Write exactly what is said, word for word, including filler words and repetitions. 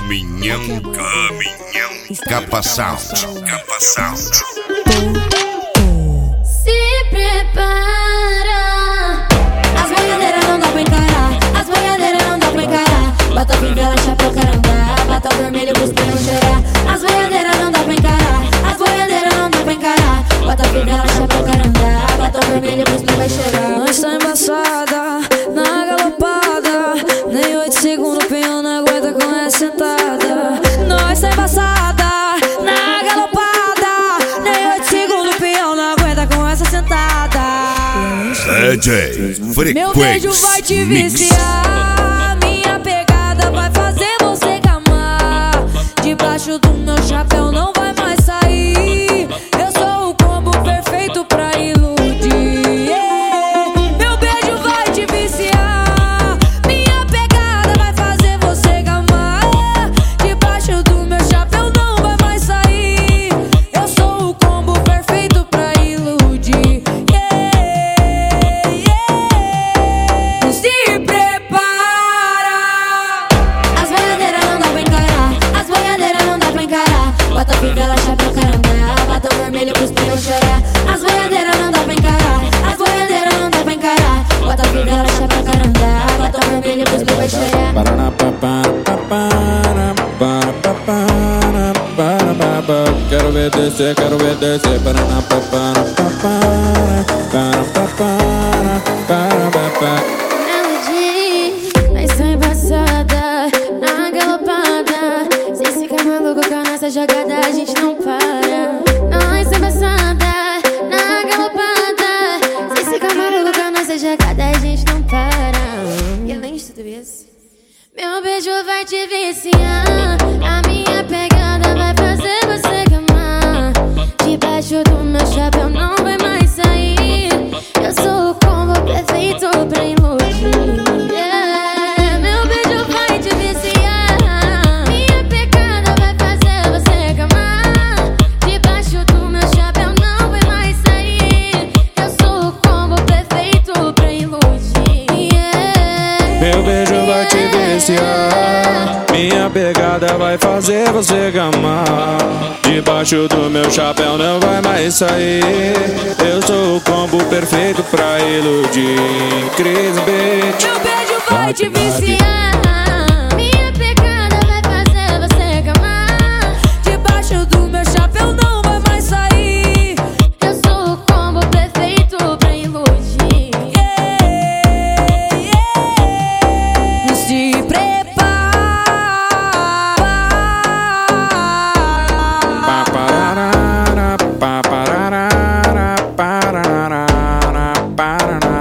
Caminhão, caminhão, Capa Sound, Capa Sound. Se prepara, as boiadeiras não dá pra encarar, as boiadeiras não dá pra encarar. Bota fivela, chapéu, caramba, bota o vermelho pros pneus chorar. As boiadeiras não dá pra encarar, as boiadeiras não dá pra encarar. Bota fivela, chapéu, caramba, bota o vermelho pros pneus vai chorar. Nós tá embaçada, na galopada, nem oito segundos o peão não aguenta com essa sentada. Nós tá embaçada, na galopada, nem oito segundos o peão não aguenta com essa sentada. D J Frequência Meu beijo vai te viciar, minha pegada vai fazer você gamar. Debaixo do meu chapéu não vai mais sair. Eu sou o combo perfeito pra iludir. Yeah. Meu beijo vai te viciar, minha pegada vai fazer você gamar. Debaixo do meu chapéu não vai mais sair. Eu sou o combo perfeito pra iludir. Yeah. Yeah. Se prepara, As boiadeiras não dá pra encarar, as boiadeiras não dá pra encarar. Bota fivela, chapéu, caramba, bota o vermelho pros pneus chorar. As boiadeiras não dá pra encarar, as boiadeiras não dá pra encarar. Bota fivela, chapéu, caramba, bota o vermelho pros pneus vai chorar. Quero ver descer, quero ver descer. Melody, nós tá embaçada, na galopada. Se ficar maluco com a nossa jogada, a gente não para. Nós tá embaçada, na galopada. Se ficar maluco com a nossa jogada, a gente não para. E além de tudo isso, meu beijo vai te viciar, a minha pegada vai fazer você gamar. Debaixo do meu chapéu não vai mais sair. Eu sou o combo perfeito pra iludir. Yeah. Meu beijo vai te viciar, minha pegada vai fazer você gamar. Debaixo do meu chapéu não vai mais sair. Eu sou o combo perfeito pra iludir. Yeah. Meu beijo vai te viciar, minha pegada vai fazer você gamar. Debaixo do meu chapéu não vai mais sair. Eu sou o combo perfeito pra iludir. Cris Beat. meu beijo vai te viciar.